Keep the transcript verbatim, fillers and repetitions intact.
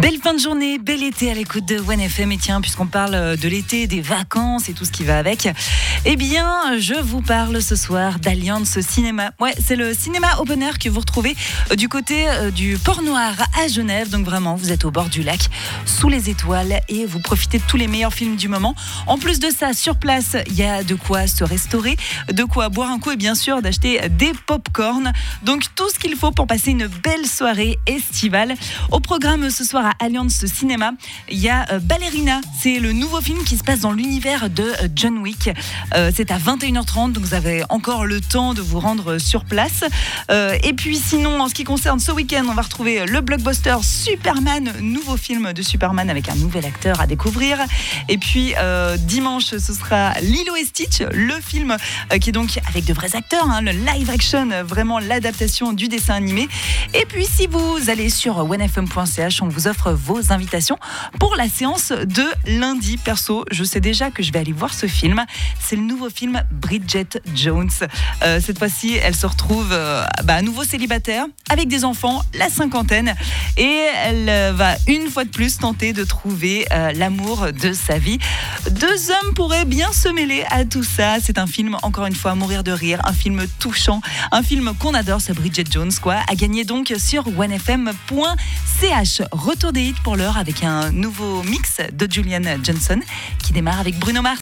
Belle fin de journée, bel été à l'écoute de One F M. Et tiens, puisqu'on parle de l'été, des vacances et tout ce qui va avec, eh bien, je vous parle ce soir d'Alliance Cinéma. Ouais, c'est le cinéma open air que vous retrouvez du côté du Port Noir à Genève. Donc vraiment, vous êtes au bord du lac, sous les étoiles, et vous profitez de tous les meilleurs films du moment. En plus de ça, sur place, il y a de quoi se restaurer, de quoi boire un coup et bien sûr d'acheter des pop-corn. Donc tout ce qu'il faut pour passer une belle soirée estivale. Au programme ce soir à Alliance Cinéma, il y a Ballerina. C'est le nouveau film qui se passe dans l'univers de John Wick. Euh, c'est à vingt et une heures trente, donc vous avez encore le temps de vous rendre sur place. Euh, et puis sinon, en ce qui concerne ce week-end, on va retrouver le blockbuster Superman, nouveau film de Superman avec un nouvel acteur à découvrir. Et puis euh, dimanche, ce sera Lilo et Stitch, le film euh, qui est donc avec de vrais acteurs, hein, le live action, vraiment l'adaptation du dessin animé. Et puis si vous allez sur one f m point c h, on vous offre vos invitations pour la séance de lundi. Perso, je sais déjà que je vais aller voir ce film. C'est le nouveau film Bridget Jones. Euh, cette fois-ci, elle se retrouve euh, bah, à nouveau célibataire, avec des enfants, la cinquantaine, et elle euh, va une fois de plus tenter de trouver euh, l'amour de sa vie. Deux hommes pourraient bien se mêler à tout ça. C'est un film, encore une fois, à mourir de rire, un film touchant, un film qu'on adore, ce Bridget Jones, quoi. À gagner donc sur one f m point c h. Retour des hits pour l'heure avec un nouveau mix de Julian Johnson qui démarre avec Bruno Mars.